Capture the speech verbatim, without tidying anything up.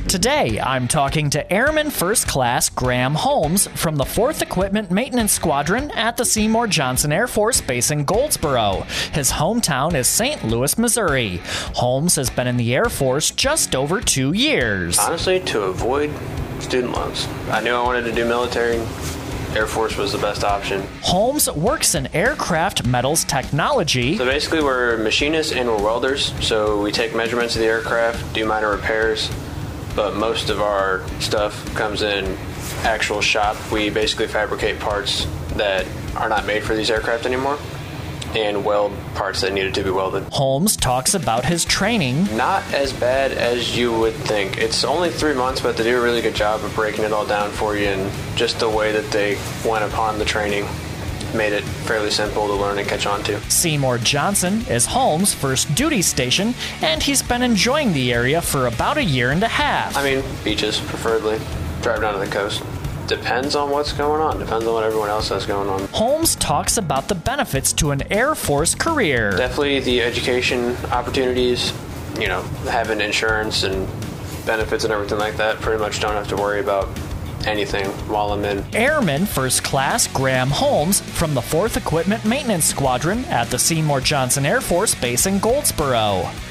Today, I'm talking to Airman First Class Graham Holmes from the fourth Equipment Maintenance Squadron at the Seymour Johnson Air Force Base in Goldsboro. His hometown is Saint Louis, Missouri. Holmes has been in the Air Force just over two years. Honestly, to avoid student loans. I knew I wanted to do military. Air Force was the best option. Holmes works in aircraft metals technology. So basically we're machinists and we're welders. So we take measurements of the aircraft, do minor repairs, but most of our stuff comes in actual shop. We basically fabricate parts that are not made for these aircraft anymore and weld parts that needed to be welded. Holmes talks about his training. Not as bad as you would think. It's only three months, but they do a really good job of breaking it all down for you, and just the way that they went upon the training made it fairly simple to learn and catch on to. Seymour Johnson is Holmes' first duty station, and he's been enjoying the area for about a year and a half. I mean, beaches, preferably. Drive down to the coast. Depends on what's going on. Depends on what everyone else has going on. Holmes talks about the benefits to an Air Force career. Definitely the education opportunities, you know, having insurance and benefits and everything like that. Pretty much don't have to worry about anything while I'm in. Airman First Class Graham Holmes from the fourth Equipment Maintenance Squadron at the Seymour Johnson Air Force Base in Goldsboro.